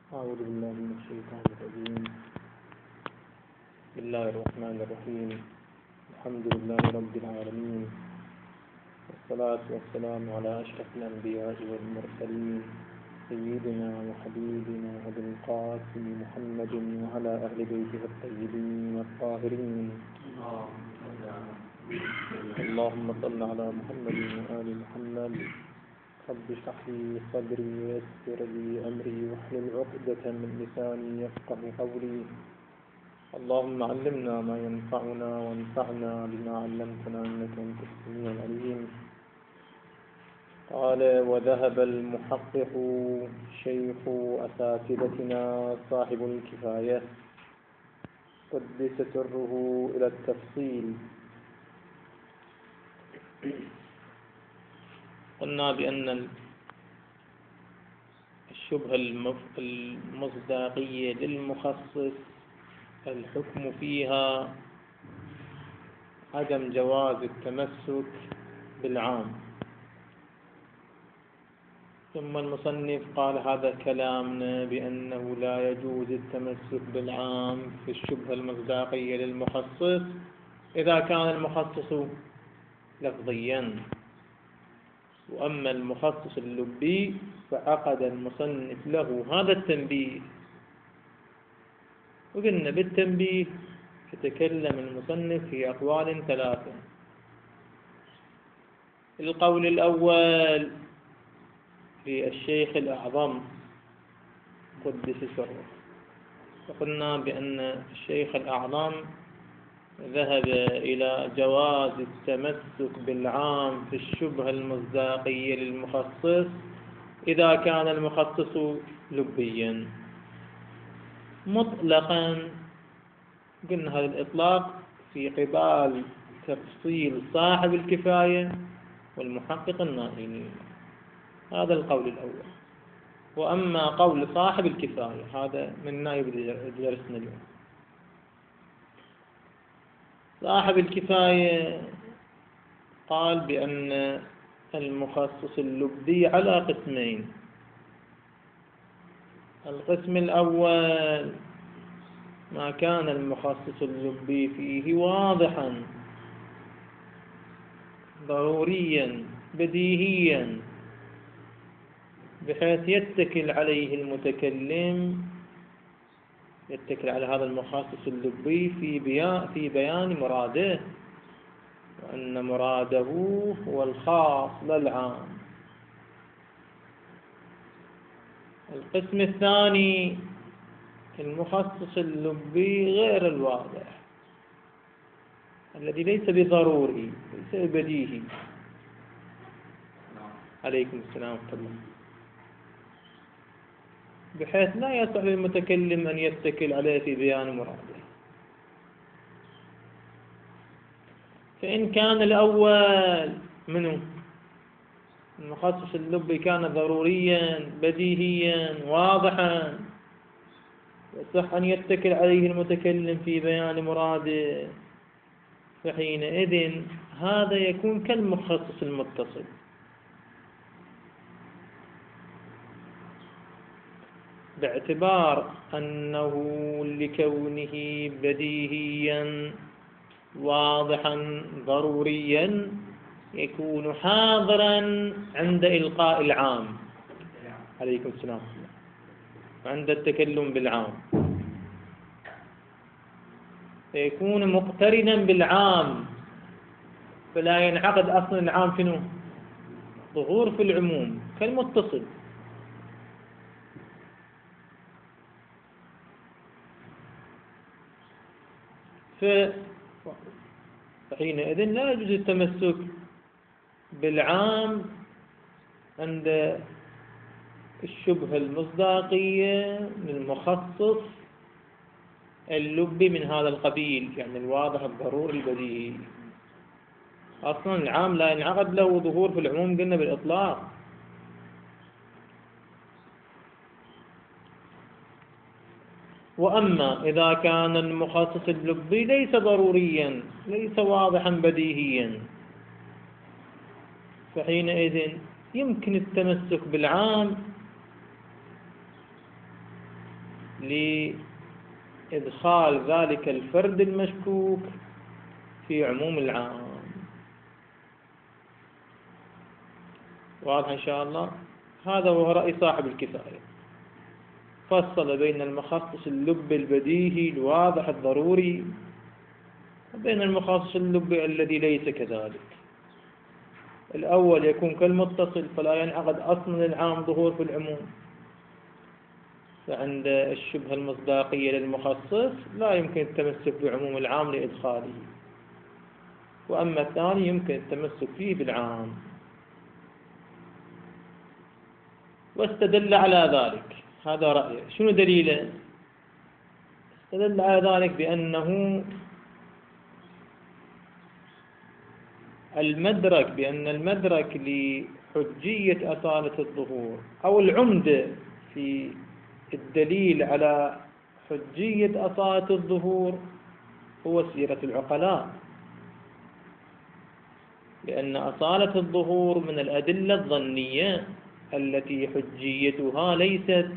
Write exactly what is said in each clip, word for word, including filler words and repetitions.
أعوذ بالله من الشيطان الرجيم. بسم الله الرحمن الرحيم. الحمد لله رب العالمين، والصلاة والسلام على أشرف الأنبياء والمرسلين، سيدنا وحبيبنا أبي القاسم محمد وعلى أهل بيته الطيبين الطاهرين. اللهم صل على محمد وآل محمد. رب اشرح لي صدري ويسر لي أمري واحلل عقدة من لساني يفقه قولي. اللهم علمنا ما ينفعنا وانفعنا بما علمتنا إنك أنت السميع العليم. قال: وذهب المحقق شيخ أساتذتنا صاحب الكفاية قدس سره إلى التفصيل. قلنا بأن الشبهة المصداقية للمخصص الحكم فيها عدم جواز التمسك بالعام. ثم المصنف قال: هذا كلامنا بأنه لا يجوز التمسك بالعام في الشبهة المصداقية للمخصص إذا كان المخصص لفظيا، وأما المخصص اللبي فعقد المصنف له هذا التنبيه. وقلنا بالتنبيه يتكلم المصنف في أقوال ثلاثة. القول الأول للشيخ الأعظم قدس سره، وقلنا بأن الشيخ الأعظم ذهب إلى جواز التمسك بالعام في الشبهة المصداقية للمخصص إذا كان المخصص لبيا مطلقا. قلنا هذا الإطلاق في قبال تفصيل صاحب الكفاية والمحقق النائمي. هذا القول الأول. وأما قول صاحب الكفاية هذا من نائب درسنا اليوم. صاحب الكفاية قال بأن المخصص اللبي على قسمين. القسم الأول ما كان المخصص اللبي فيه واضحا ضروريا بديهيا بحيث يتكل عليه المتكلم، يتكل على هذا المخصص اللبي في بيان في بيان مراده، وأن مراده هو الخاص لا العام. القسم الثاني المخصص اللبي غير الواضح الذي ليس بضروري، ليس بديهي. عليكم السلام ورحمة الله. بحيث لا يصح للمتكلم أن يتكل عليه في بيان مراده. فإن كان الأول منه المخصص اللبي كان ضروريا بديهيا واضحا يصح أن يتكل عليه المتكلم في بيان مراده، فحينئذ هذا يكون كالمخصص المتصل. باعتبار أنه لكونه بديهيا واضحا ضروريا يكون حاضرا عند إلقاء العام. عليكم السلام. عند التكلم بالعام فيكون مقترنا بالعام، فلا ينعقد أصلا العام شنو؟ ظهور في العموم كالمتصل. فحينئذ لا يجوز التمسك بالعام عند الشبهة المصداقية للمخصص اللبي من هذا القبيل، يعني الواضح الضروري البديهي. أصلا العام لا ينعقد له ظهور في العموم قلنا بالإطلاق. وأما إذا كان المخصص اللبي ليس ضروريا ليس واضحا بديهيا فحينئذ يمكن التمسك بالعام لإدخال ذلك الفرد المشكوك في عموم العام. واضح إن شاء الله؟ هذا هو رأي صاحب الكفاية، فصل بين المخصص اللب البديهي الواضح الضروري وبين المخصص اللب الذي ليس كذلك. الأول يكون كالمتصل فلا ينعقد أصلا العام ظهور في العموم، فعند الشبهة المصداقية للمخصص لا يمكن التمسك بعموم العام لإدخاله، وأما الثاني يمكن التمسك فيه بالعام. واستدل على ذلك، هذا رأيه. شنو دليله؟ استدل على ذلك بأنه المدرك بأن المدرك لحجية أصالة الظهور أو العمدة في الدليل على حجية أصالة الظهور هو سيرة العقلاء، لأن أصالة الظهور من الأدلة الظنية التي حجيتها ليست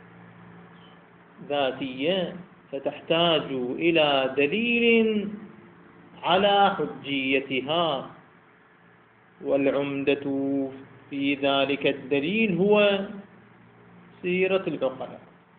ذاتية، فتحتاج إلى دليل على حجيتها، والعمدة في ذلك الدليل هو سيرة العقلاء.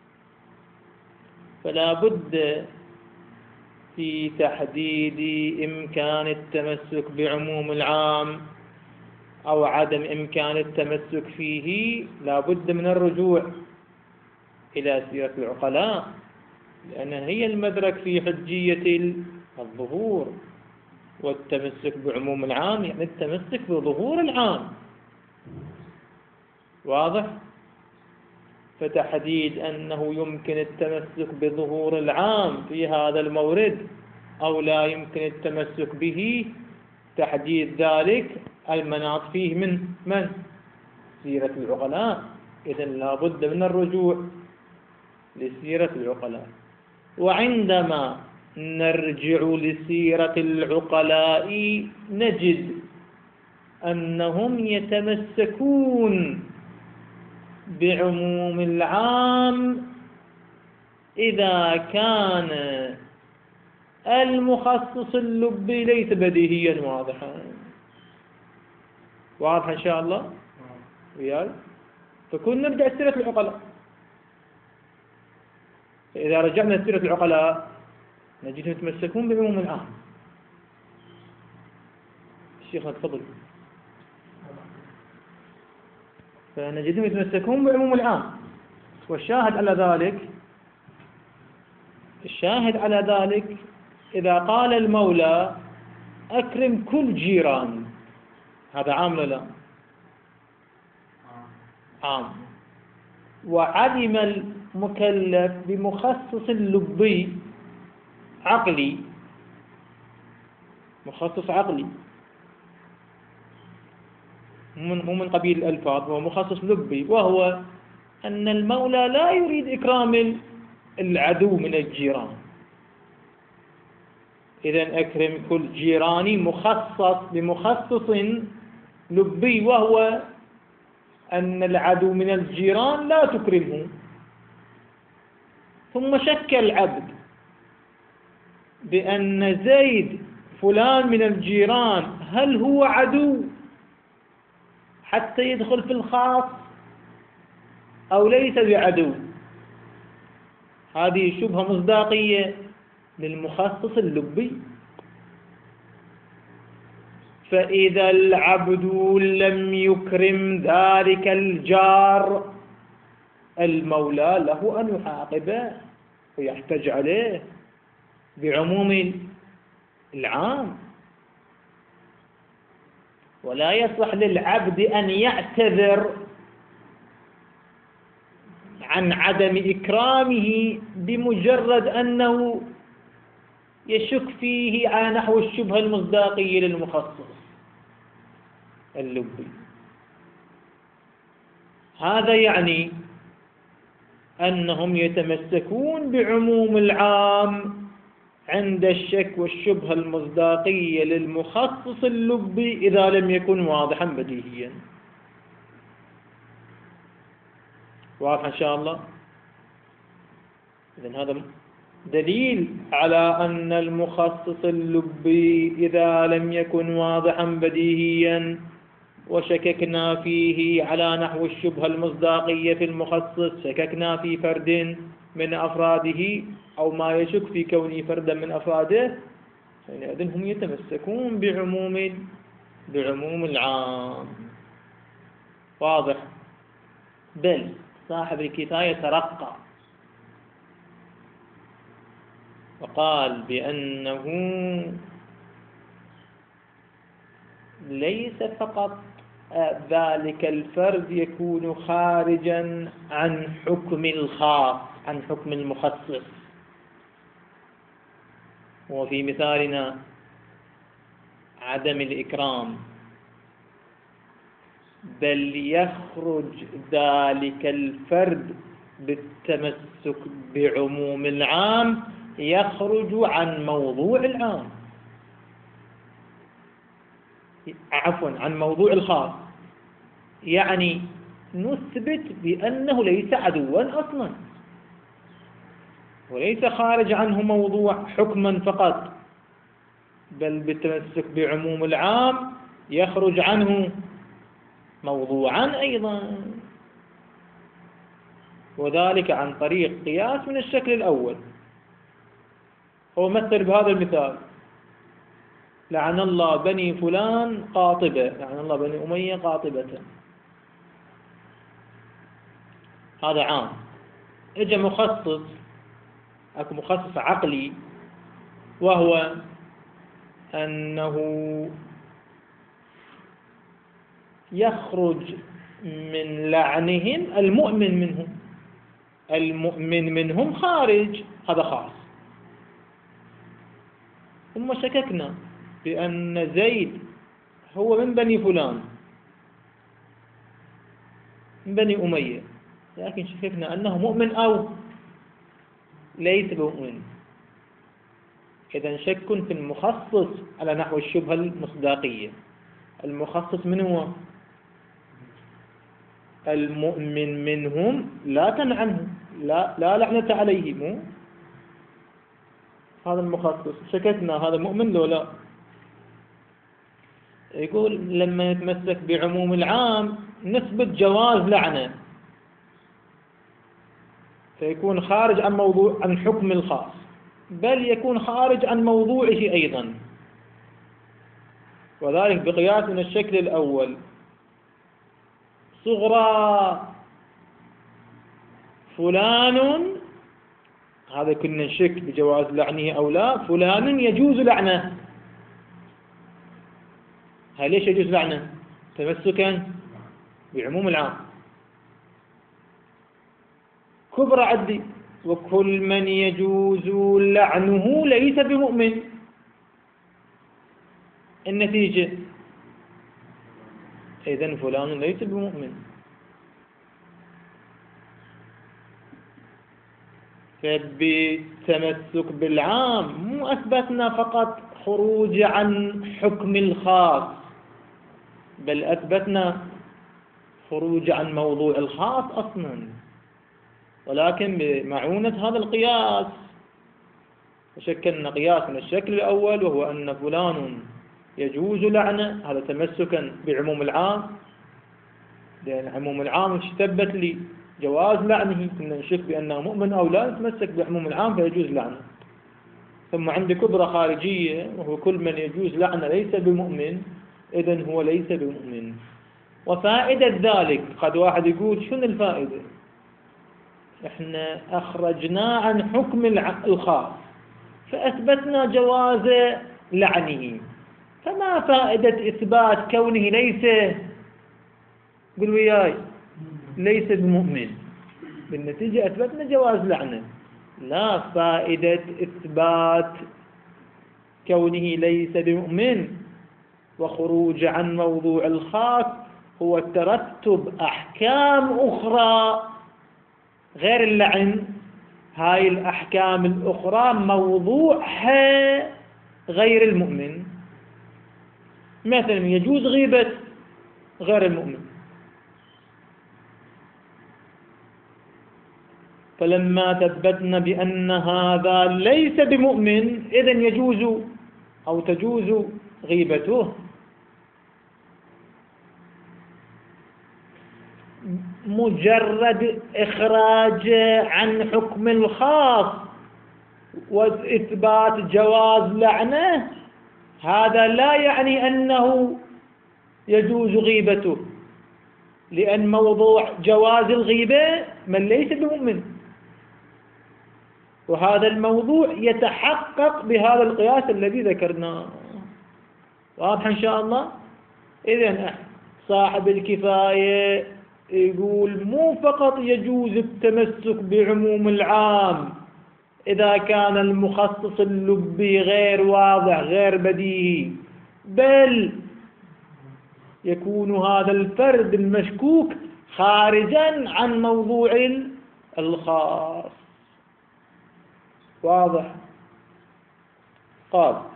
فلا بد في تحديد إمكان التمسك بعموم العام أو عدم إمكان التمسك فيه، لا بد من الرجوع إلى سيرة العقلاء، لأنها هي المدرك في حجية الظهور. والتمسك بعموم العام يعني التمسك بظهور العام. واضح؟ فتحديد أنه يمكن التمسك بظهور العام في هذا المورد أو لا يمكن التمسك به، تحديد ذلك المناط فيه من من؟ سيرة العقلاء. إذن لا بد من الرجوع لسيرة العقلاء. وعندما نرجع لسيرة العقلاء نجد أنهم يتمسكون بعموم العام إذا كان المخصص اللبي ليس بديهيا واضحا. واضح إن شاء الله؟ وياي؟ فكون نرجع لسيرة العقلاء. فإذا رجعنا لسيرة العقلاء نجدهم يتمسكون بعموم العام. الشيخ تفضل. فنجدهم يتمسكون بعموم العام. والشاهد على ذلك الشاهد على ذلك إذا قال المولى أكرم كل جيران، هذا عام ولا لا؟ عام. وعلم المكلف بمخصص لبي عقلي، مخصص عقلي مو من قبيل الألفاظ، هو مخصص لبي، وهو أن المولى لا يريد إكرام العدو من الجيران. إذن أكرم كل جيراني مخصص بمخصص لبي، وهو أن العدو من الجيران لا تكرمه. ثم شك العبد بأن زيد فلان من الجيران هل هو عدو حتى يدخل في الخاص أو ليس بعدو. هذه شبهة مصداقية للمخصص اللبي. فإذا العبد لم يكرم ذلك الجار المولى له أن يعاقبه ويحتج عليه بعموم العام، ولا يصح للعبد أن يعتذر عن عدم إكرامه بمجرد أنه يشك فيه على نحو الشبهة المصداقية للمخصص اللبي. هذا يعني أنهم يتمسكون بعموم العام عند الشك والشبهة المصداقية للمخصص اللبي إذا لم يكن واضحا بديهيا. واضح إن شاء الله؟ إذن هذا دليل على أن المخصص اللبي إذا لم يكن واضحا بديهيا وشككنا فيه على نحو الشبهة المصداقية في المخصص، شككنا في فرد من أفراده أو ما يشك في كونه فردا من أفراده، فإذن هم يتمسكون بعموم بعموم العام. واضح؟ بل صاحب الكفاية ترقى وقال بأنه ليس فقط ذلك الفرد يكون خارجا عن حكم الخاص، عن حكم المخصص، وفي مثالنا عدم الإكرام، بل يخرج ذلك الفرد بالتمسك بعموم العام، يخرج عن موضوع العام، عفوا عن موضوع الخاص. يعني نثبت بأنه ليس عدوا أصلا، وليس خارج عنه موضوع حكما فقط، بل بالتمسك بعموم العام يخرج عنه موضوعا أيضا، وذلك عن طريق قياس من الشكل الأول. هو مثل بهذا المثال: لعن الله بني فلان قاطبة، لعن الله بني أمية قاطبة، هذا عام. اجى مخصص، اكو مخصص عقلي، وهو أنه يخرج من لعنهم المؤمن منهم، المؤمن منهم خارج، هذا خاص. ثم شككنا بأن زيد هو من بني فلان، من بني أمية، لكن شككنا أنه مؤمن أو ليس بمؤمن. إذن شك في المخصص على نحو الشبهة المصداقية. المخصص من هو؟ المؤمن منهم لا تنعنه، لا, لا لعنة عليه، مو هذا المخصص. شككنا هذا مؤمن لو لا. يقول لما نتمسك بعموم العام نثبت جواز لعنة، فيكون خارج عن موضوع عن حكم الخاص، بل يكون خارج عن موضوعه أيضا، وذلك بقياس من الشكل الأول: صغرى فلان، هذا كنا نشك بجواز لعنه أو لا، فلان يجوز لعنه. هل ليش يجوز لعنه؟ تمسكا بعموم العام. كبرى عدي: وكل من يجوز لعنه ليس بمؤمن. النتيجة إذن فلان ليس بمؤمن. فبالتمسك بالعام مو أثبتنا فقط خروج عن حكم الخاص، بل أثبتنا خروج عن موضوع الخاص أصلا، ولكن بمعونة هذا القياس. وشكلنا قياس من الشكل الأول، وهو أن فلان يجوز لعنة، هذا تمسكا بعموم العام، لأن عموم العام اشتبت لي جواز لعنه، كنا نشك بأنه مؤمن أو لا، نتمسك بعموم العام فيجوز لعنه. ثم عندي كبرى خارجية، وهو كل من يجوز لعنه ليس بمؤمن، إذن هو ليس بمؤمن. وفائدة ذلك، قد واحد يقول شنو الفائدة؟ احنا أخرجنا عن حكم الخاص فأثبتنا جواز لعنه، فما فائدة إثبات كونه ليس، قل وياي، ليس بمؤمن؟ بالنتيجة أثبتنا جواز لعنه. لا فائدة إثبات كونه ليس بمؤمن وخروج عن موضوع الخاص هو ترتب أحكام أخرى غير اللعن. هاي الأحكام الأخرى موضوعها غير المؤمن. مثلا يجوز غيبة غير المؤمن، فلما ثبتنا بأن هذا ليس بمؤمن إذن يجوز أو تجوز غيبته. مجرد إخراج عن حكم الخاص وإثبات جواز لعنة هذا لا يعني أنه يجوز غيبته، لأن موضوع جواز الغيبة من ليس بمؤمن، وهذا الموضوع يتحقق بهذا القياس الذي ذكرناه. واضح إن شاء الله؟ إذن صاحب الكفاية يقول مو فقط يجوز التمسك بعموم العام إذا كان المخصص اللبي غير واضح غير بديهي، بل يكون هذا الفرد المشكوك خارجا عن موضوع الخاص. واضح؟ قال: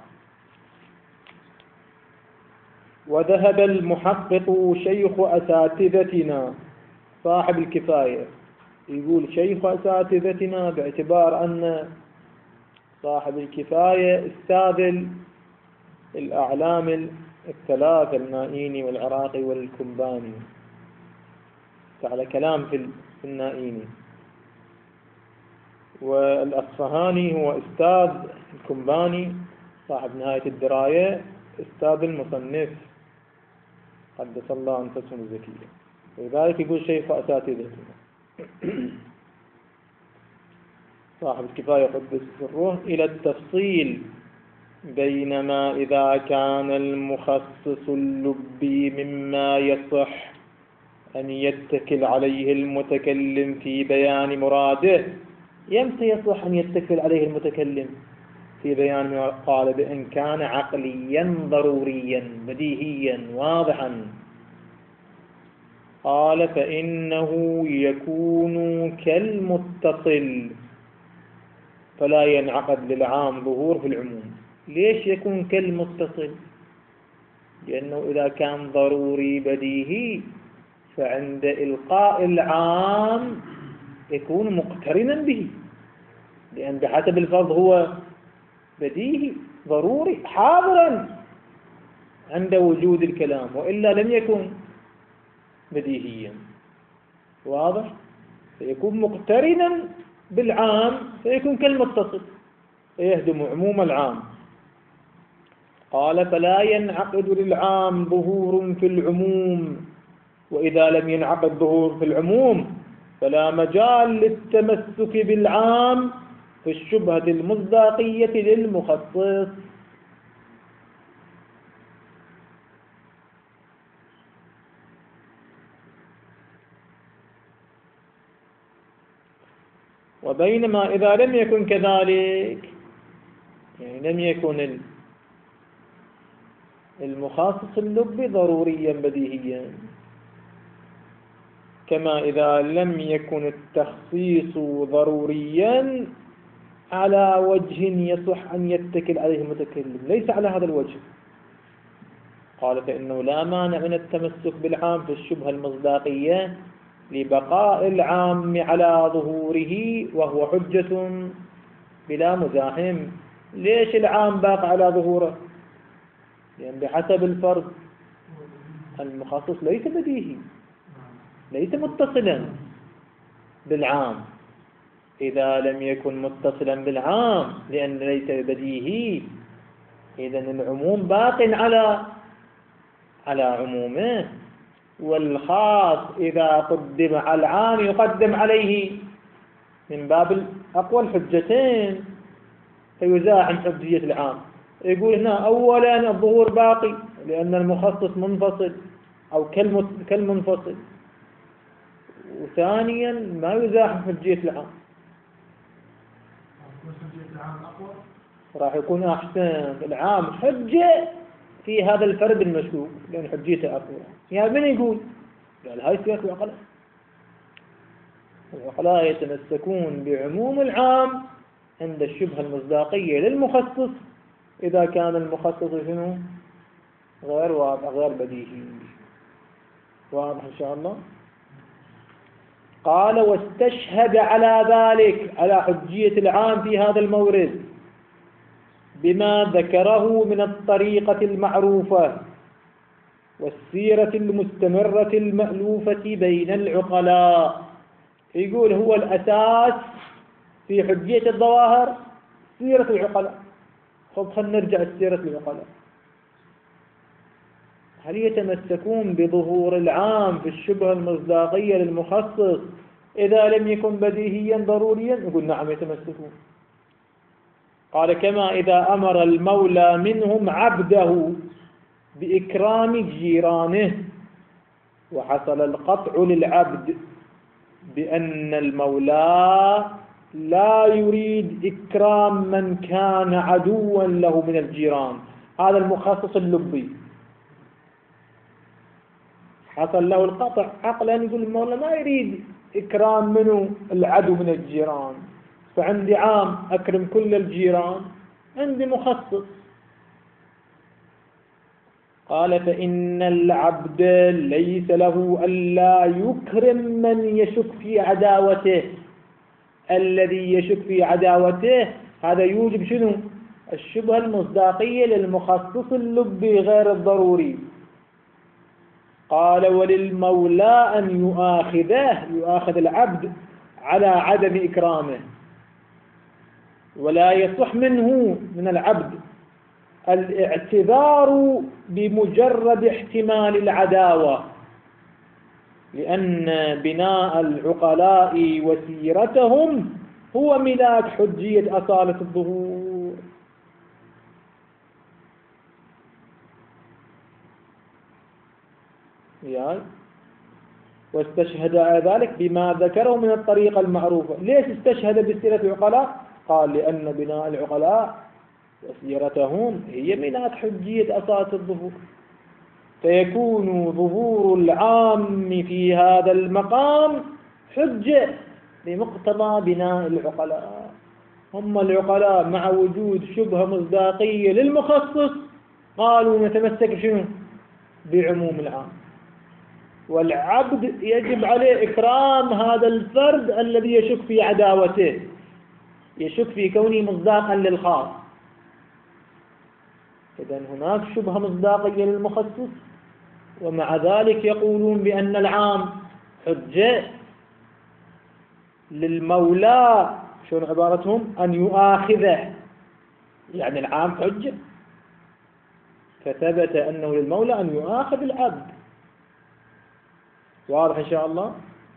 وذهب المحقق شيخ أساتذتنا، صاحب الكفاية يقول شيخ أساتذتنا باعتبار أن صاحب الكفاية استاذ الأعلام الثلاثة النائيني والعراقي والكمباني، على كلام في النائيني، والأصفهاني هو استاذ الكمباني صاحب نهاية الدراية، استاذ المصنف قدس الله أنفسهم الزكية، ولذلك يقول شيخ أساتذتنا. صاحب الكفاية قدس سره إلى التفصيل، بينما إذا كان المخصص اللبي مما يصح أن يتكل عليه المتكلم في بيان مراده. يمتى يصح أن يتكل عليه المتكلم في بيان مراده؟ قال: بأن كان عقليا ضروريا بديهيا واضحا. قال: فإنه يكون كالمتصل فلا ينعقد للعام ظهور في العموم. ليش يكون كالمتصل؟ لأنه إذا كان ضروري بديهي فعند إلقاء العام يكون مقترنا به، لأن بحسب الفرض هو بديهي ضروري حاضرا عند وجود الكلام، وإلا لم يكن بديهيا. واضح؟ فيكون مقترنا بالعام فيكون كالمتصل فيهدم عموم العام. قال: فلا ينعقد للعام ظهور في العموم، وإذا لم ينعقد ظهور في العموم فلا مجال للتمسك بالعام في الشبهة المصداقية للمخصص. وبينما إذا لم يكن كذلك، يعني لم يكن المخصص اللبي ضروريا بديهيا، كما إذا لم يكن التخصيص ضروريا على وجه يصح أن يتكل عليه المتكلم، ليس على هذا الوجه. قال: فإنه لا مانع من التمسك بالعام في الشبهة المصداقية لبقاء العام على ظهوره وهو حجة بلا مزاحم. ليش العام باق على ظهوره؟ لأن بحسب الفرض المخصص ليس بديهي، ليس متصلا بالعام. إذا لم يكن متصلا بالعام لأن ليس بديهي، إذن العموم باق على على عمومه، والخاص إذا قدم على العام يقدم عليه من باب أقوى الحجتين فيزاحم حجية العام. يقول هنا أولا الظهور باقي لأن المخصص منفصل أو كالمنفصل، وثانيا ما يزاحم حجية العام، راح يكون أحسن العام حجة في هذا الفرد المشكوك لأن حجيته أقوى. يعني من يقول؟ قال هاي سياسة العقلاء. العقلاء يتمسكون بعموم العام عند الشبهة المصداقية للمخصص إذا كان المخصص شنو؟ غير واضح غير بديهي. واضح إن شاء الله؟ قال واستشهد على ذلك، على حجية العام في هذا المورد، بما ذكره من الطريقة المعروفة والسيرة المستمرة المألوفة بين العقلاء. يقول هو الأساس في حجية الظواهر سيرة العقلاء. خب خلينا نرجع لسيرة العقلاء. هل يتمسكون بظهور العام في الشبهة المصداقية للمخصص إذا لم يكن بديهيا ضروريا؟ يقول نعم يتمسكون. قال كما إذا أمر المولى منهم عبده بإكرام جيرانه، وحصل القطع للعبد بأن المولى لا يريد إكرام من كان عدوا له من الجيران. هذا المخصص اللبي حصل له القطع عقلا، يقول المولى ما يريد إكرام منه العدو من الجيران، فعندي عام أكرم كل الجيران، عندي مخصص. قال فإن العبد ليس له ألا يكرم من يشك في عداوته. الذي يشك في عداوته هذا يوجب شنو؟ الشبهة المصداقية للمخصص اللبي غير الضروري. قال وللمولى أن يؤاخذه، يؤاخذ العبد على عدم إكرامه، ولا يصح منه من العبد الاعتذار بمجرد احتمال العداوة، لأن بناء العقلاء وسيرتهم هو ملاك حجية أصالة الظهور. يعني واستشهد على ذلك بما ذكره من الطريقة المعروفة. ليش استشهد بسيرة العقلاء؟ قال لأن بناء العقلاء وسيرتهم هي ملاك حجية أصالة الظهور، فيكون ظهور العام في هذا المقام حجة بمقتضى بناء العقلاء. هم العقلاء مع وجود شبهة مصداقية للمخصص قالوا نتمسك شنو؟ بعموم العام، والعبد يجب عليه إكرام هذا الفرد الذي يشك في عداوته، يشك في كونه مصداقا للخاص. إذن هناك شبهة مصداقية للمخصص، ومع ذلك يقولون بأن العام حجة. للمولى شنو عبارتهم؟ أن يؤاخذه، يعني العام حجة، فثبت أنه للمولى أن يؤاخذ العبد. واضح إن شاء الله؟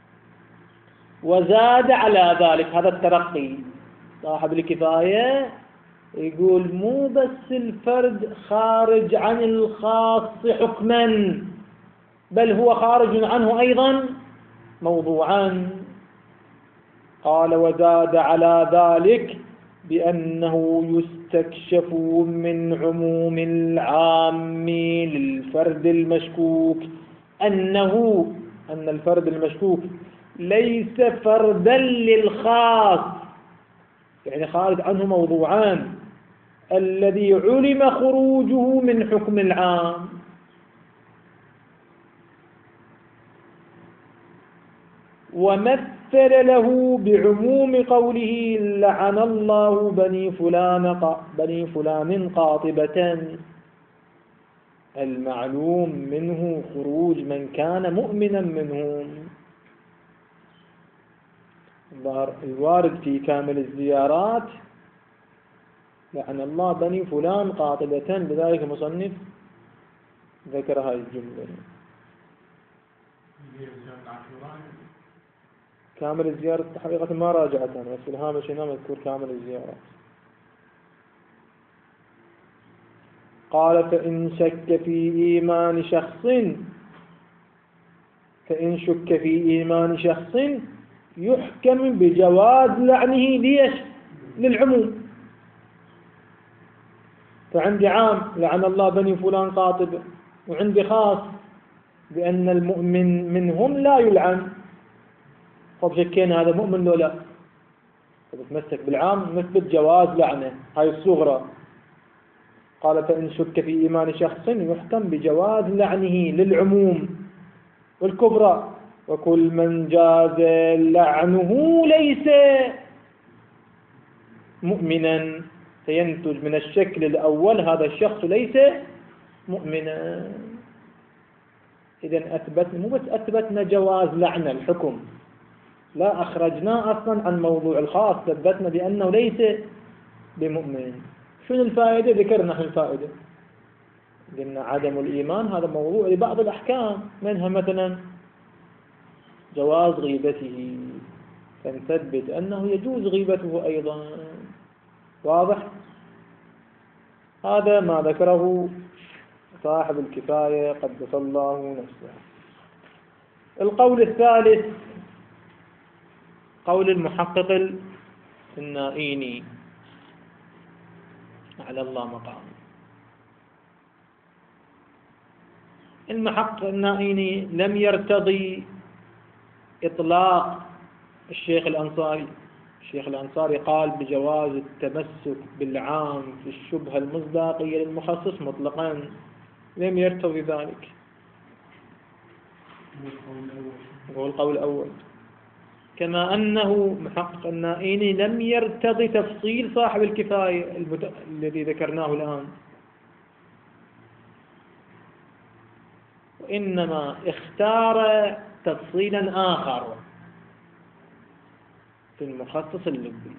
وزاد على ذلك، هذا الترقي. صاحب الكفاية يقول مو بس الفرد خارج عن الخاص حكما، بل هو خارج عنه أيضا موضوعا. قال وزاد على ذلك بأنه يستكشف من عموم العام للفرد المشكوك أنه أن الفرد المشكوك ليس فردا للخاص، يعني خارج عنه موضوعان، الذي علم خروجه من حكم العام. ومثل له بعموم قوله لعن الله بني فلان بني فلان قاطبة، المعلوم منه خروج من كان مؤمنا منهم. الوارد في كامل الزيارات لعن الله بني فلان قاطبة، لذلك المصنف ذكر هذه الجملة. كامل الزيارة حقيقة ما راجعتها، بس الهامش هنا مذكور كامل الزيارات. قال فإن شك في إيمان شخص فإن شك في إيمان شخص يحكم بجواز لعنه. ليش؟ للعموم. فعندي عام لعن الله بني فلان قاطبة، وعندي خاص بأن المؤمن منهم لا يلعن. طب شكينا هذا مؤمن لو لا، تتمسك بالعام نثبت جواز لعنه، هاي الصغرى. قال فإن شك في إيمان شخص يحكم بجواز لعنه للعموم، والكبرى وكل من جاز لعنه ليس مؤمنا، فينتج من الشكل الأول هذا الشخص ليس مؤمنا. إذن أثبتنا، مو بس أثبتنا جواز لعن الحكم، لا أخرجنا أصلا عن موضوع الخاص، ثبتنا بأنه ليس بمؤمن. شنو الفائدة؟ ذكرنا الفائدة، قلنا عدم الإيمان هذا موضوع لبعض الأحكام، منها مثلا جواز غيبته، فنثبت أنه يجوز غيبته أيضا. واضح؟ هذا ما ذكره صاحب الكفاية قدس الله نفسه. القول الثالث قول المحقق النائيني على الله مقام. المحقق النائيني لم يرتضي إطلاق الشيخ الأنصاري. الشيخ الأنصاري قال بجواز التمسك بالعام في الشبهة المصداقية للمخصص مطلقا، لم يرتضي ذلك. هو القول الأول. كما أنه محقق النائيني لم يرتضي تفصيل صاحب الكفاية المت... الذي ذكرناه الآن، وإنما اختار تفصيلا آخر في المخصص اللبي.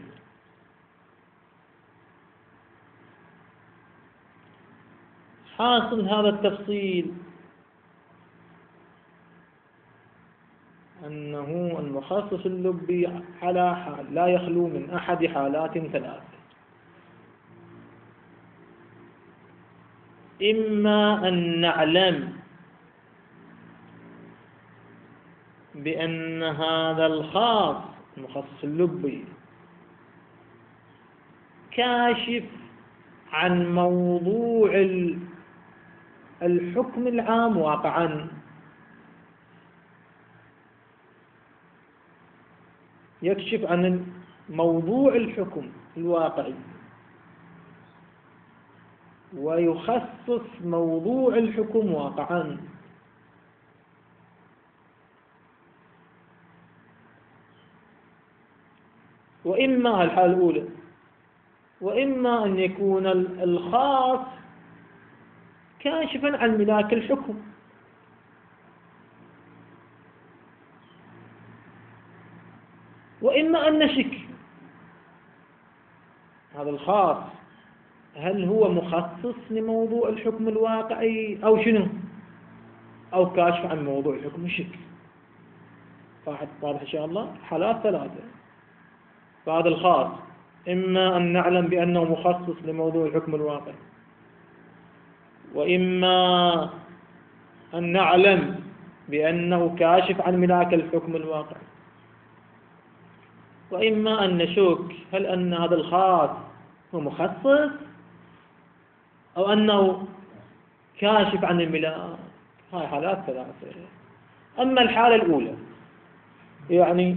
حاصل هذا التفصيل أنه المخصص اللبي على حال لا يخلو من أحد حالات ثلاث: إما أن نعلم بأن هذا الخاص المخصص اللبي كاشف عن موضوع الحكم العام واقعا، يكشف عن موضوع الحكم الواقعي ويخصص موضوع الحكم واقعا. وإما الحالة الأولى، وإما أن يكون الخاص كاشفا عن ملاك الحكم، وإما أن نشك هذا الخاص هل هو مخصص لموضوع الحكم الواقعي أو شنو، أو كاشف عن موضوع الحكم الشك. واضح إن شاء الله؟ حالات ثلاثة. فهذا الخاص إما أن نعلم بأنه مخصص لموضوع الحكم الواقعي، وإما أن نعلم بأنه كاشف عن ملاك الحكم الواقعي، وإما أن نشك هل أن هذا الخاص هو مخصص أو أنه كاشف عن الملاك. هاي حالات ثلاثة. أما الحالة الأولى يعني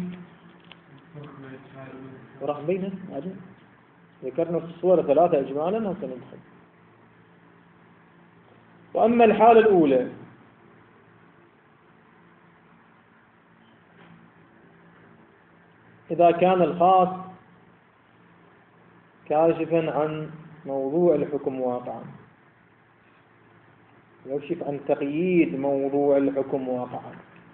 ورق بينه عجل. ذكرنا في الصورة ثلاثة إجمالا وسندخل. وأما الحالة الأولى إذا كان الخاص كاشفا عن موضوع الحكم واقعا، يكشف عن تقييد موضوع الحكم واقعا.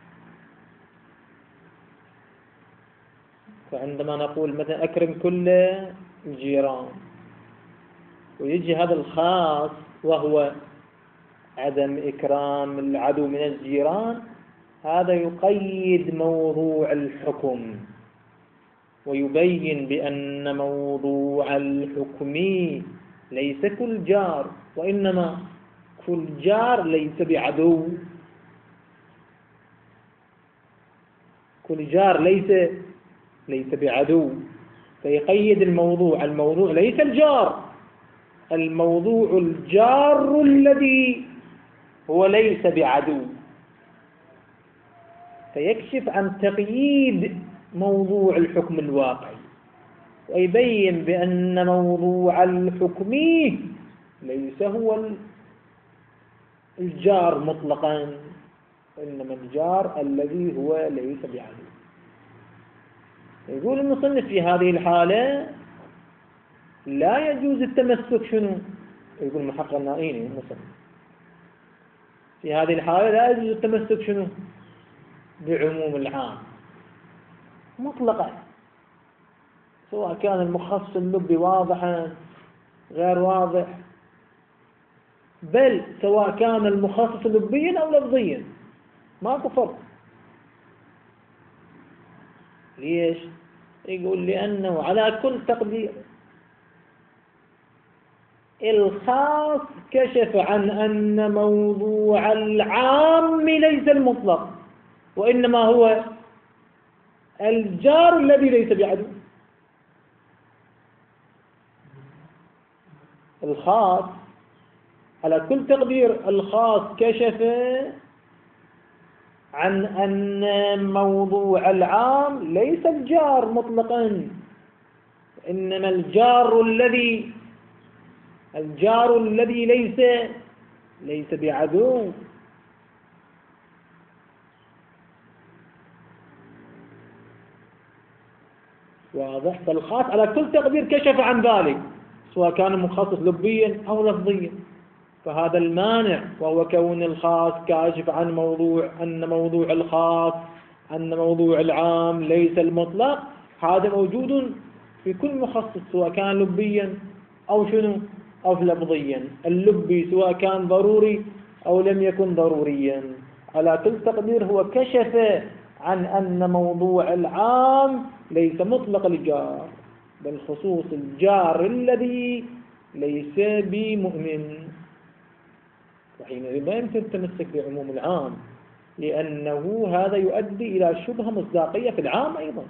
فعندما نقول مثلا أكرم كل الجيران، ويجي هذا الخاص وهو عدم إكرام العدو من الجيران، هذا يقيد موضوع الحكم ويبين بأن موضوع الحكم ليس كل جار، وإنما كل جار ليس بعدو. كل جار ليس ليس بعدو، فيقيد الموضوع. الموضوع ليس الجار، الموضوع الجار الذي هو ليس بعدو، فيكشف عن تقييد موضوع الحكم الواقعي ويبين بأن موضوع الحكم ليس هو الجار مطلقا، إنما الجار الذي هو ليس بعدو. يقول المصنف في هذه الحالة لا يجوز التمسك شنو؟ يقول محقق النائيني المصنف في هذه الحالة لا يجوز التمسك شنو؟ بعموم العام مطلقا، سواء كان المخصص اللبي واضحا غير واضح، بل سواء كان المخصص لبيا أو لفظيا ماكو فرق. ليش؟ يقول لأنه على كل تقدير الخاص كشف عن أن موضوع العام ليس المطلق، وإنما هو الجار الذي ليس بعدو. الخاص على كل تقدير الخاص كشف عن أن موضوع العام ليس الجار مطلقا، إنما الجار الذي الجار الذي ليس ليس بعدو. واضح؟ فالخاص على كل تقدير كشف عن ذلك سواء كان مخصص لبيا أو لفظيا. فهذا المانع، وهو كون الخاص كاشف عن موضوع أن موضوع الخاص أن موضوع العام ليس المطلق، هذا موجود في كل مخصص سواء كان لبيا أو شنو أو لفظيا. اللبي سواء كان ضروري أو لم يكن ضروريا، على كل تقدير هو كشف عن أن موضوع العام ليس مطلق الجار، بل خصوص الجار الذي ليس بمؤمن. وحينئذ لا يمكن التمسك بعموم العام، لأنه هذا يؤدي إلى شبهة مصداقية في العام أيضا.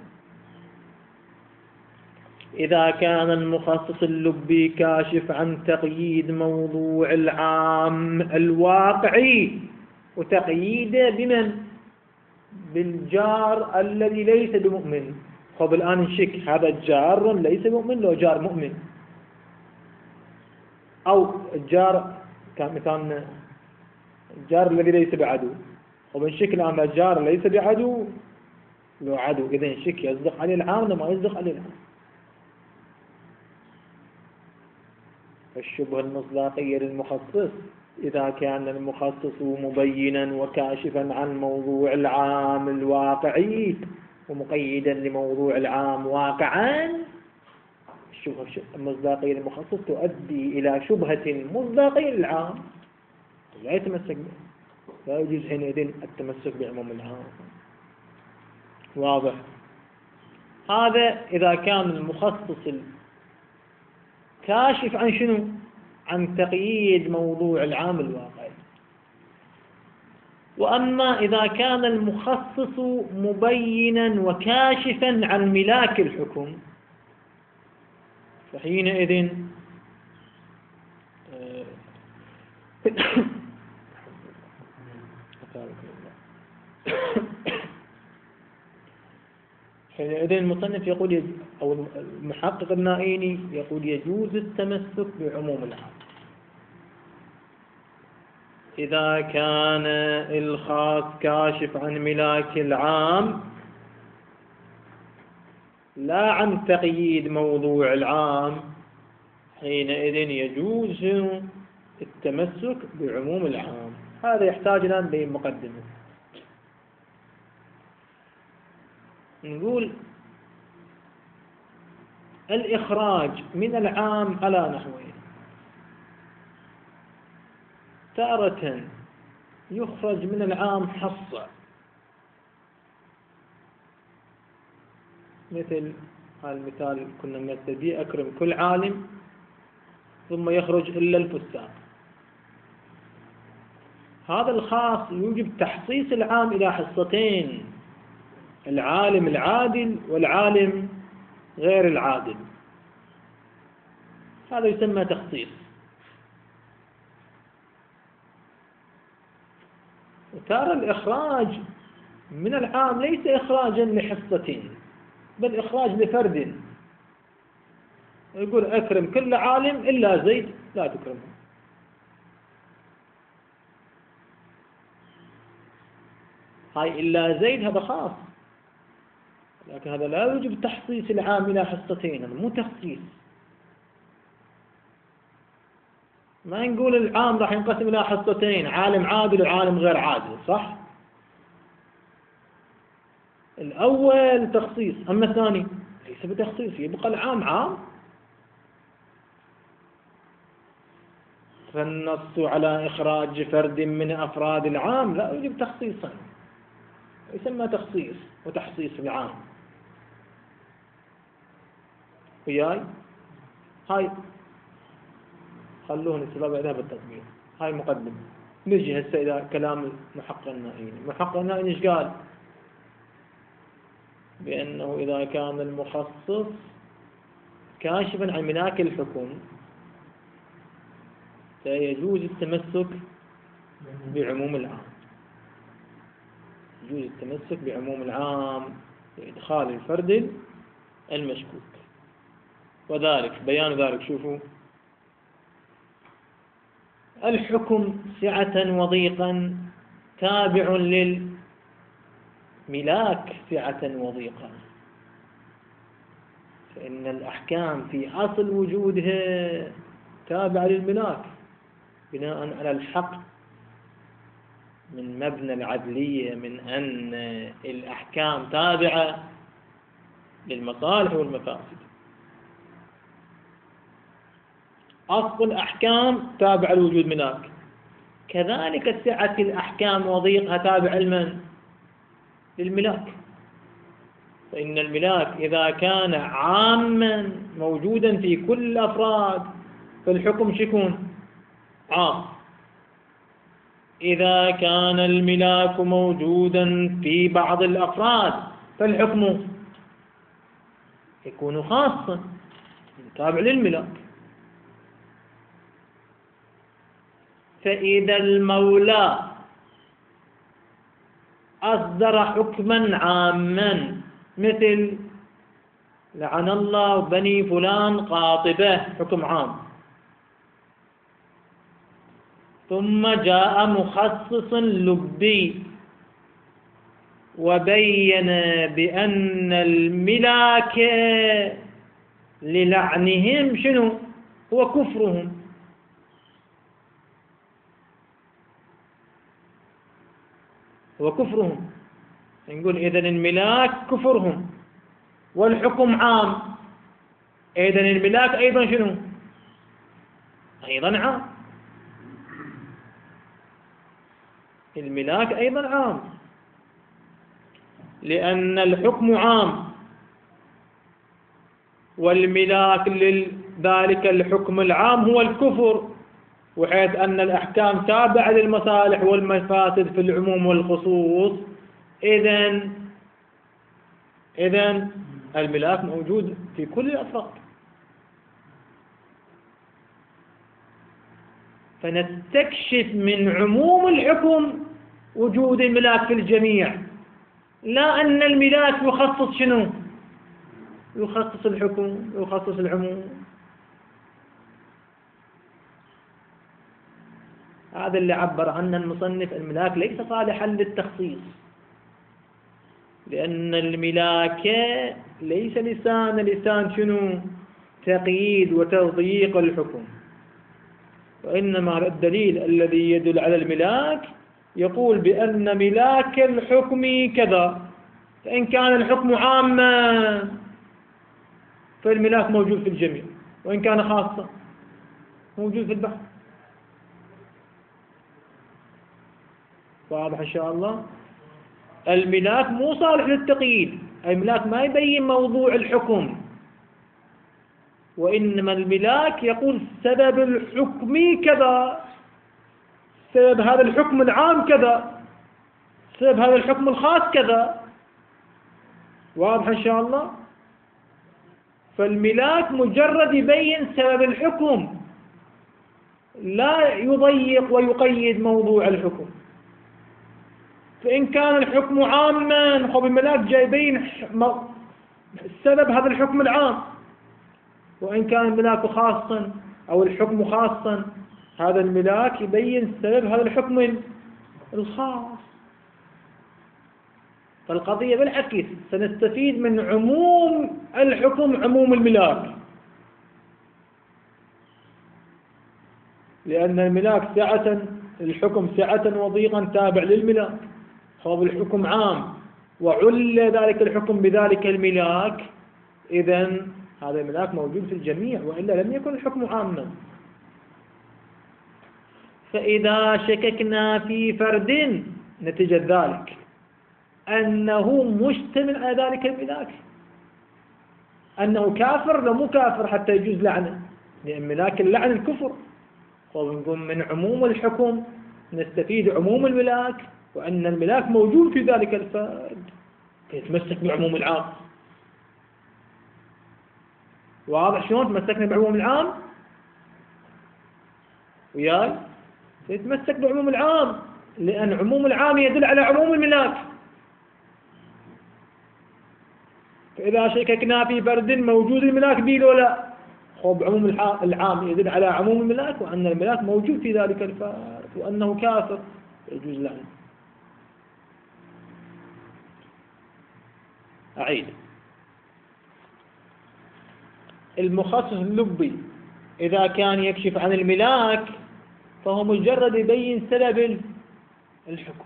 إذا كان المخصص اللبي كاشف عن تقييد موضوع العام الواقعي وتقييده بمن؟ بالجار الذي ليس بمؤمن. طب الآن نشك هذا جار ليس مؤمن لو جار مؤمن، أو الجار كان مثلا الجار الذي ليس بعدو. طب نشك الآن الجار ليس بعدو لو عدو، إذا نشك يصدق عليه العام ولا ما يصدق عليه العام؟ الشبهة المصداقية للمخصص إذا كان المخصص مبينا وكاشفا عن موضوع العام الواقعي ومقيدا لموضوع العام واقعا، الشبهة المصداقية للمخصص تؤدي إلى شبهة مصداقية للعام، لا يتمسك به، لا يجوز حينئذ التمسك بعموم العام. واضح؟ هذا إذا كان المخصص كاشف عن شنو؟ عن تقييد موضوع العام الواقعي. وأما إذا كان المخصص مبينا وكاشفا عن ملاك الحكم، فحينئذ حينئذ المصنف يقول، أو المحقق النائيني يقول يجوز التمسك بعموم العام إذا كان الخاص كاشف عن ملاك العام لا عن تقييد موضوع العام، حينئذ يجوز التمسك بعموم العام. هذا يحتاج الآن بمقدمة. نقول الإخراج من العام على نحوين: تارة يخرج من العام حصة، مثل هذا المثال كنا نمثل به: أكرم كل عالم ثم يخرج إلا الفساق. هذا الخاص يوجب تحصيص العام إلى حصتين: العالم العادل والعالم غير العادل. هذا يسمى تخصيص. وترى الإخراج من العام ليس إخراجا لحصتين، بل إخراج لفرد. يقول أكرم كل عالم إلا زيد لا تكرمه. هاي إلا زيد هذا خاص، لكن هذا لا يوجب تحصيص العام إلى حصتين، هذا مو تخصيص. ما نقول العام راح ينقسم إلى حصتين، عالم عادل وعالم غير عادل، صح؟ الأول تخصيص، أما الثاني ليس بتخصيص، يبقى العام عام. فالنص على إخراج فرد من أفراد العام لا يوجب تخصيصا، يسمى تخصيص وتحصيص العام. وياي هاي خلوه السبب بعدها بالتطبيق. هاي مقدمة. نجي هسه إلى كلام محقق النائين. محقق النائين إيش قال؟ بأنه إذا كان المخصص كاشفا عن ملاك الحكم فيجوز التمسك بعموم العام، يجوز التمسك بعموم العام لإدخال الفرد المشكوك. وذلك بيان ذلك، شوفوا: الحكم سعة وضيقا تابع للملاك سعة وضيقا، فإن الأحكام في أصل وجودها تابعة للملاك بناء على الحق من مبنى العدلية، من أن الأحكام تابعة للمصالح والمفاسد. أصل الأحكام تابعة لوجود ملاك، كذلك سعة الأحكام وضيقها تابعة لمن؟ للملاك. فإن الملاك إذا كان عاما موجودا في كل الأفراد فالحكم شكون؟ عام. إذا كان الملاك موجودا في بعض الأفراد فالحكم يكون خاصا تابع للملاك. فإذا المولى أصدر حكما عاما مثل لعن الله بني فلان قاطبة، حكم عام، ثم جاء مخصص لبي وبين بأن الملاك للعنهم شنو؟ هو كفرهم. هو كفرهم، نقول إذن الملاك كفرهم والحكم عام، إذن الملاك أيضا شنو؟ أيضا عام، الملاك أيضا عام، لأن الحكم عام والملاك لذلك الحكم العام هو الكفر، وحيث أن الأحكام تابعة للمصالح والمفاسد في العموم والخصوص، إذن إذن الملاك موجود في كل الأفراد. فنستكشف من عموم الحكم وجود الملاك في الجميع، لا أن الملاك يخصص شنو؟ يخصص الحكم، يخصص العموم. هذا اللي عبر عنه المصنف: الملاك ليس صالحا للتخصيص، لأن الملاك ليس لسان لسان شنو؟ تقييد وتضييق الحكم، وإنما الدليل الذي يدل على الملاك يقول بأن ملاك الحكم كذا، فإن كان الحكم عاما فالملاك موجود في الجميع، وإن كان خاصا موجود في البحر. واضح إن شاء الله؟ الملاك مو صالح للتقييد، الملاك ما يبين موضوع الحكم، وإنما الملاك يقول سبب الحكم كذا، سبب هذا الحكم العام كذا، سبب هذا الحكم الخاص كذا. واضح إن شاء الله؟ فالملاك مجرد يبين سبب الحكم، لا يضيق ويقيد موضوع الحكم. فإن كان الحكم عاما خب الملاك جاي يبين سبب هذا الحكم العام، وإن كان الملاك خاصا أو الحكم خاصا هذا الملاك يبين سبب هذا الحكم الخاص. فالقضية بالعكس، سنستفيد من عموم الحكم عموم الملاك، لأن الملاك سعة، الحكم سعة وضيقا تابع للملاك. هو الحكم عام وعل ذلك الحكم بذلك الملاك، إذن هذا الملاك موجود في الجميع، وإلا لم يكن الحكم عاما. فإذا شككنا في فرد نتيجة ذلك أنه مشتمل على ذلك الملاك، أنه كافر لو مو كافر حتى يجوز لعنه، لأن ملاك اللعن الكفر. ونقول من عموم الحكم نستفيد عموم الملاك، وأن الملاك موجود في ذلك الفرد فيتمسك بعموم العام. واضح شلون تمسكنا بعموم العام؟ وياي يتمسك بعموم العام، لأن عموم العام يدل على عموم الملاك. فإذا شككنا في فرد موجود الملاك به ولا، خب عموم العام يدل على عموم الملاك، وأن الملاك موجود في ذلك الفرد، وأنه كافر يجوز لعنه. أعيد: المخصص اللبي إذا كان يكشف عن الملاك فهو مجرد يبين سبب الحكم.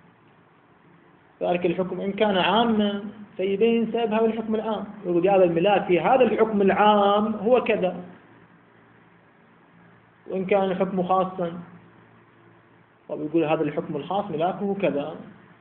ذلك الحكم إن كان عاما فيبين سبب هذا الحكم العام، يقول هذا الملاك في هذا الحكم العام هو كذا، وإن كان الحكم خاصا ويقول هذا الحكم الخاص ملاكه كذا،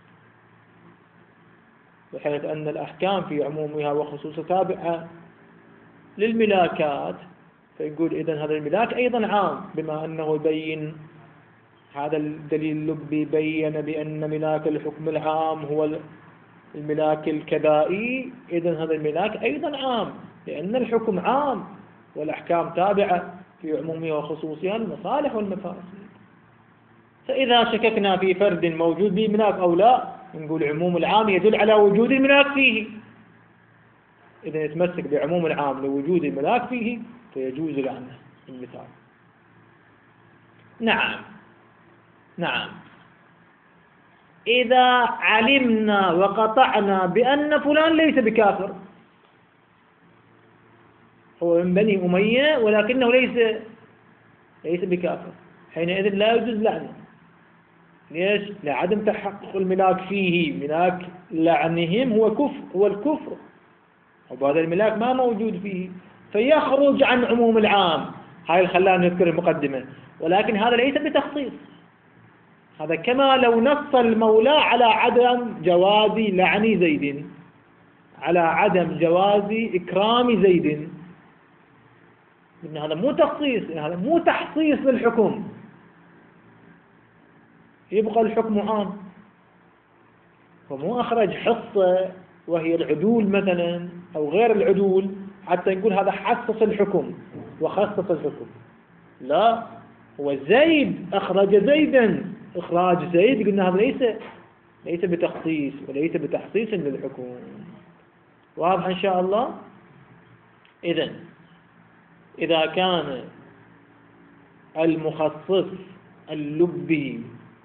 بحيث أن الأحكام في عمومها وخصوصها تابعة للملاكات. فيقول إذن هذا الملاك أيضا عام، بما أنه يبين هذا الدليل اللبي بين بأن ملاك الحكم العام هو الملاك الكذائي، إذن هذا الملاك أيضا عام، لأن الحكم عام والأحكام تابعة في عمومها وخصوصها المصالح والمفاسد. فإذا شككنا في فرد موجود به ملاك أو لا، نقول عموم العام يدل على وجود الملاك فيه، إذا يتمسك بعموم العام لوجود الملاك فيه فيجوز لعنه. المثال: نعم نعم إذا علمنا وقطعنا بأن فلان ليس بكافر، هو من بني أمية ولكنه ليس ليس بكافر، حينئذ لا يجوز لعنه. ليش؟ لعدم تحقق الملاك فيه. ملاك لعنهم هو كفر، هو الكفر، وهذا الملاك ما موجود فيه، فيخرج عن عموم العام. هاي خلانا نذكر المقدمة، ولكن هذا ليس بتخصيص. هذا كما لو نص المولى على عدم جواز لعن زيد، على عدم جواز إكرام زيد، إن هذا مو تخصيص، إن هذا مو تحصيص للحكم، يبقى الحكم عام. فمو أخرج حصة وهي العدول مثلا أو غير العدول حتى نقول هذا حصص الحكم وخصص الحكم، لا، هو زيد أخرج زيدا، إخراج زيد قلنا هذا ليس ليس بتخصيص وليس بتحصيص للحكم. واضح إن شاء الله؟ إذن إذا كان المخصص اللبي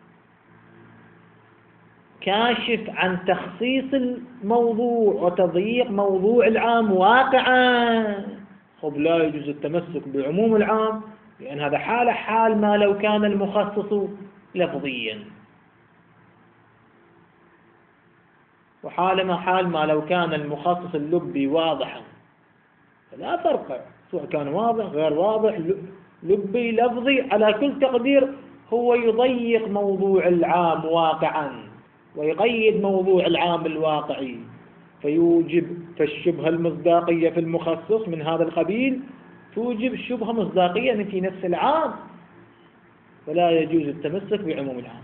كاشف عن تخصيص الموضوع وتضييق موضوع العام واقعا، خب لا يجوز التمسك بعموم العام، لأن هذا حال حال ما لو كان المخصص لفظيا، وحال ما حال ما لو كان المخصص اللبي واضحا، فلا فرق سواء كان واضح غير واضح، لبي لفظي، على كل تقدير هو يضيق موضوع العام واقعا ويقيد موضوع العام الواقعي، فيوجب فالشبهة المصداقية في المخصص من هذا القبيل توجب الشبهة مصداقية في نفس العام، فلا يجوز التمسك بعموم العام.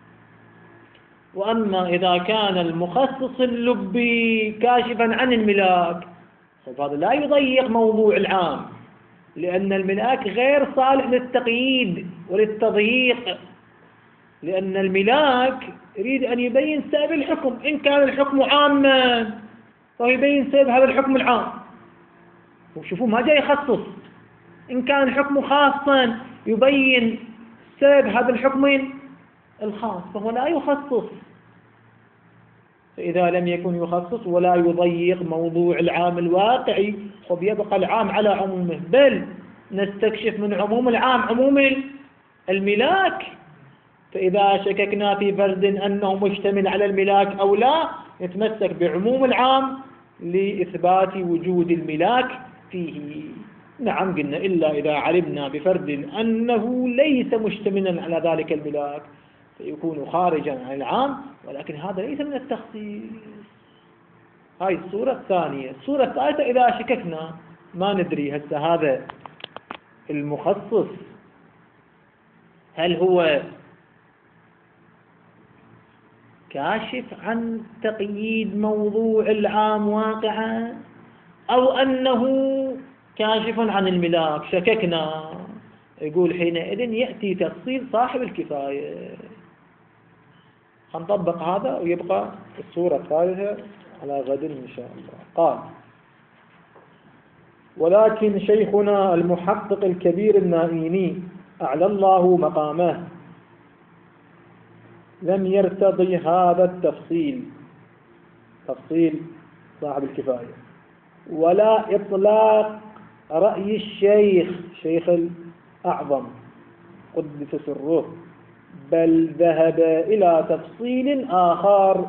وأما إذا كان المخصص اللبي كاشفا عن الملاك، فهذا لا يضيق موضوع العام، لأن الملاك غير صالح للتقييد وللتضييق، لأن الملاك يريد أن يبين سبب الحكم. إن كان الحكم عاما فهو يبين سبب هذا الحكم العام، وشوفوا ما جاي يخصص. إن كان الحكم خاصا يبين سبب هذا الحكم الخاص، فهو لا يخصص. فإذا لم يكن يخصص ولا يضيق موضوع العام الواقعي فبيبقى العام على عمومه، بل نستكشف من عموم العام عموم الملاك. فإذا شككنا في فرد أنه مشتمل على الملاك أو لا نتمسك بعموم العام لإثبات وجود الملاك فيه. نعم قلنا إلا إذا علمنا بفرد أنه ليس مشتملا على ذلك الملاك فيكون خارجا عن العام، ولكن هذا ليس من التخصيص. هاي الصورة الثانية. الصورة الثالثة إذا شككنا ما ندري هسه هذا المخصص هل هو كاشف عن تقييد موضوع العام واقعا أو أنه كاشف عن الملاك. شككنا، يقول حينئذ يأتي تفصيل صاحب الكفاية. هنطبق هذا ويبقى الصورة الثالثة على غد إن شاء الله. قال: ولكن شيخنا المحقق الكبير النائيني أعلى الله مقامه لم يرتضي هذا التفصيل، تفصيل صاحب الكفاية، ولا إطلاق رأي الشيخ شيخ الأعظم قدس سره، بل ذهب إلى تفصيل آخر،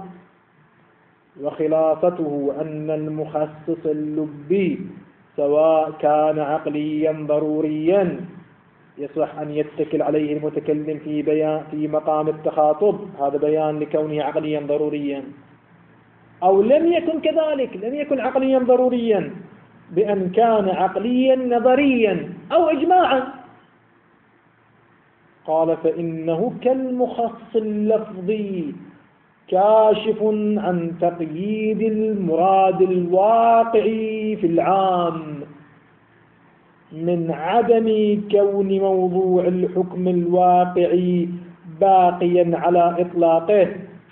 وخلاصته أن المخصص اللبي سواء كان عقليا ضروريا يصح أن يتكل عليه المتكلم في بيان في مقام التخاطب، هذا بيان لكونه عقليا ضروريا، أو لم يكن كذلك، لم يكن عقليا ضروريا، بأن كان عقليا نظريا أو إجماعا. قال: فإنه كالمخصص اللفظي كاشف عن تقييد المراد الواقعي في العام من عدم كون موضوع الحكم الواقعي باقيا على إطلاقه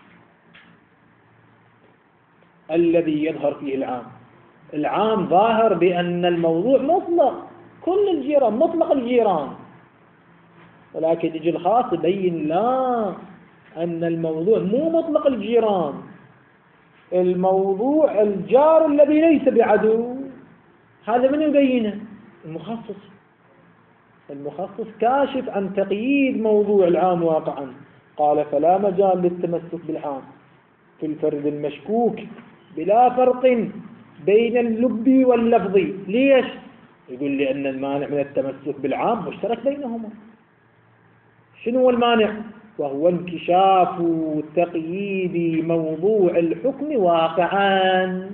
الذي يظهر فيه العام. العام ظاهر بأن الموضوع مطلق، كل الجيران مطلق الجيران، ولكن يجي الخاص يبين لا، أن الموضوع مو مطلق الجيران، الموضوع الجار الذي ليس بعدو. هذا من يبينه؟ المخصص. المخصص كاشف عن تقييد موضوع العام واقعا. قال: فلا مجال للتمسك بالعام في الفرد المشكوك بلا فرق بين اللبي واللفظي. ليش؟ يقول لأن المانع من التمسك بالعام مشترك بينهما. شنو هو المانع؟ وهو انكشاف تقييد موضوع الحكم واقعا،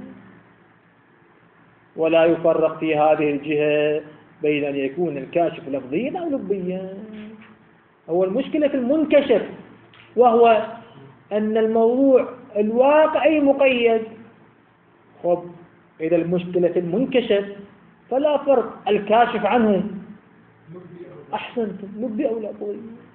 ولا يفرق في هذه الجهة بين أن يكون الكاشف لفظيا أو لبيا. هو المشكلة في المنكشف، وهو أن الموضوع الواقعي مقيد. خب إذا المشكلة في المنكشف فلا فرق، الكاشف عنه أحسن لبي أو لفظي.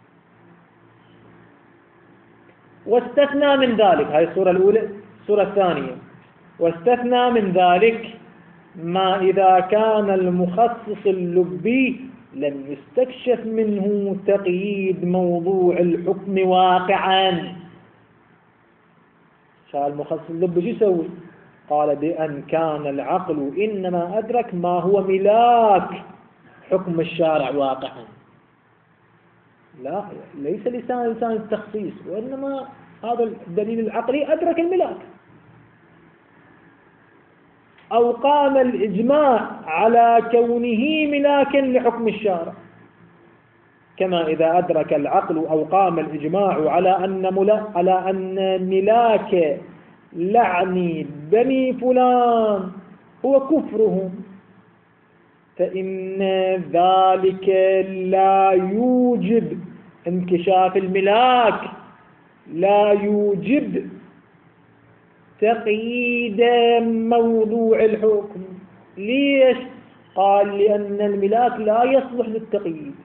واستثنى من ذلك، هذه الصورة الأولى. الصورة الثانية: واستثنى من ذلك ما إذا كان المخصص اللبي لم يستكشف منه تقييد موضوع الحكم واقعا. شاء المخصص اللبي شو يسوي؟ قال: بأن كان العقل إنما أدرك ما هو ملاك حكم الشارع واقعا. لا، ليس لسان لسان التخصيص، وإنما هذا الدليل العقلي أدرك الملاك. أو قام الإجماع على كونه ملاكا لحكم الشارع، كما إذا أدرك العقل أو قام الإجماع على أن ملا على أن ملاك لعن بني فلان هو كفرهم، فإن ذلك لا يوجب انكشاف الملاك، لا يوجب تقييد موضوع الحكم. ليش؟ قال: لأن الملاك لا يصلح للتقييد.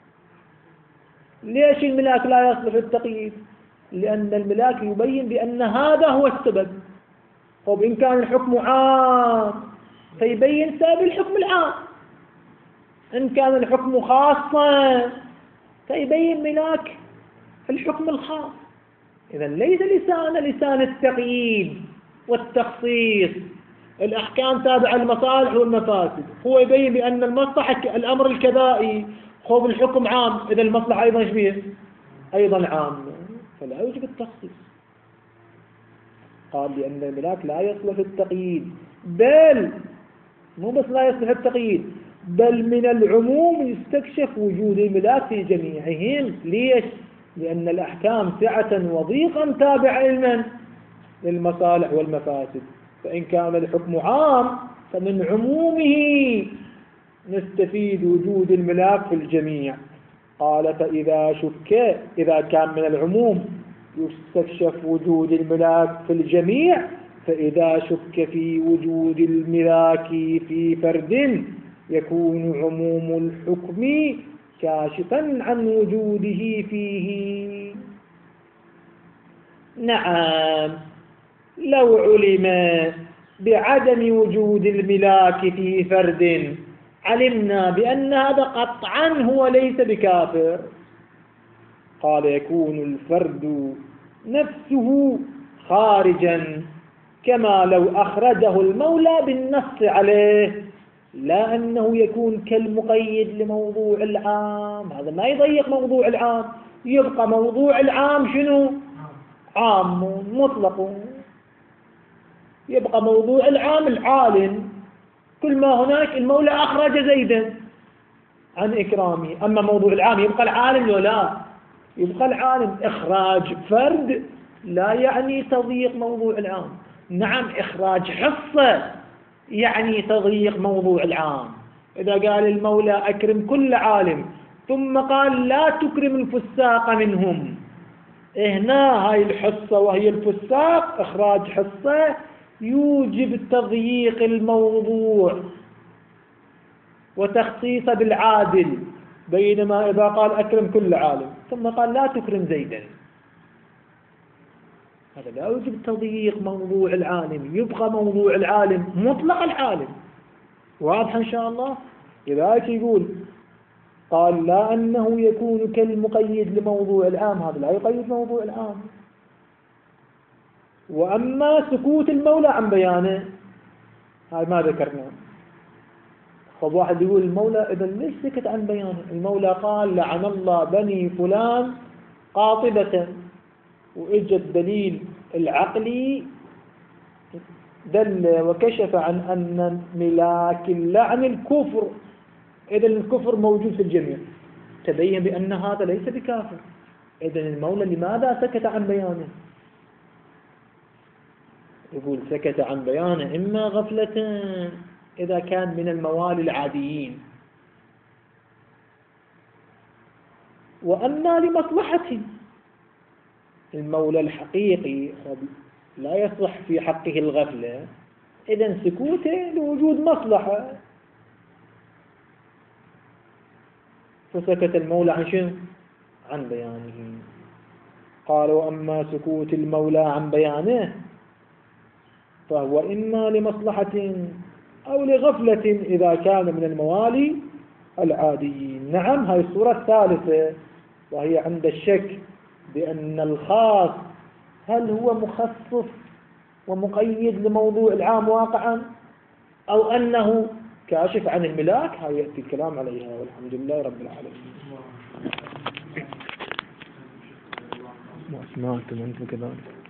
ليش الملاك لا يصلح للتقييد؟ لأن الملاك يبين بأن هذا هو السبب. طب إن كان الحكم عام فيبين سبب الحكم العام، إن كان الحكم خاصا فيبين ملاك الحكم الخاص. إذا ليس لسان لسان التقييد والتخصيص. الأحكام تابعة للمصالح والمفاسد، هو يبين بأن المصلحة الأمر الكذائي خوف الحكم عام، إذا المصلحة أيضا شبيه أيضا عام، فلا يوجب التخصيص. قال لأن الملاك لا يصلح التقييد، بل مو بس لا يصلح التقييد، بل من العموم يستكشف وجود الملاك في جميعهم. ليش؟ لأن الأحكام سعة وضيقا تابعة لمن؟ للمصالح والمفاسد، فإن كان الحكم عام فمن عمومه نستفيد وجود الملاك في الجميع. قال فإذا شك، إذا كان من العموم يستكشف وجود الملاك في الجميع، فإذا شك في وجود الملاك في فرد يكون عموم الحكم كاشفا عن وجوده فيه. نعم، لو علم بعدم وجود الملاك في فرد علمنا بأن هذا قطعا هو ليس بكافر. قال يكون الفرد نفسه خارجا كما لو أخرجه المولى بالنص عليه، لا أنه يكون كالمقيد لموضوع العام. هذا ما يضيق موضوع العام، يبقى موضوع العام شنو؟ عام مطلق. يبقى موضوع العام العالم، كل ما هناك المولى أخرج زيدا عن إكرامه. أما موضوع العام يبقى العالم ولا لا؟ يبقى العالم. إخراج فرد لا يعني تضييق موضوع العام. نعم، إخراج حصة يعني تضييق موضوع العام. إذا قال المولى أكرم كل عالم ثم قال لا تكرم الفساق منهم، هنا هاي الحصة وهي الفساق، إخراج حصة يوجب تضييق الموضوع وتخصيص بالعادل. بينما إذا قال أكرم كل عالم ثم قال لا تكرم زيدا، هذا لا يوجب تضييق موضوع العالم، يبقى موضوع العالم مطلق العالم. واضح إن شاء الله؟ لذلك يقول قال لا أنه يكون كالمقيد لموضوع العام، هذا لا يقيد موضوع العام. وأما سكوت المولى عن بيانه هاي ما ذكرنا. طب واحد يقول المولى إذا ليش سكت عن بيانه؟ المولى قال لعن الله بني فلان قاطبة، وإجى الدليل العقلي دل وكشف عن أن ملاك اللعن الكفر، إذا الكفر موجود في الجميع، تبين بأن هذا ليس بكافر. إذا المولى لماذا سكت عن بيانه؟ يقول سكت عن بيانه إما غفلة إذا كان من الموالي العاديين، وأما لمصلحة المولى الحقيقي لا يصح في حقه الغفلة، إذن سكوته لوجود مصلحة، فسكت المولى عن شنو؟ عن بيانه. قال وأما سكوت المولى عن بيانه فهو إما لمصلحة أو لغفلة إذا كان من الموالي العاديين. نعم، هذه الصورة الثالثة، وهي عند الشك بأن الخاص هل هو مخصص ومقيد لموضوع العام واقعا أو أنه كاشف عن الملاك، هذا يأتي الكلام عليها. والحمد لله رب العالمين. ما سمعتم أنتم كذلك.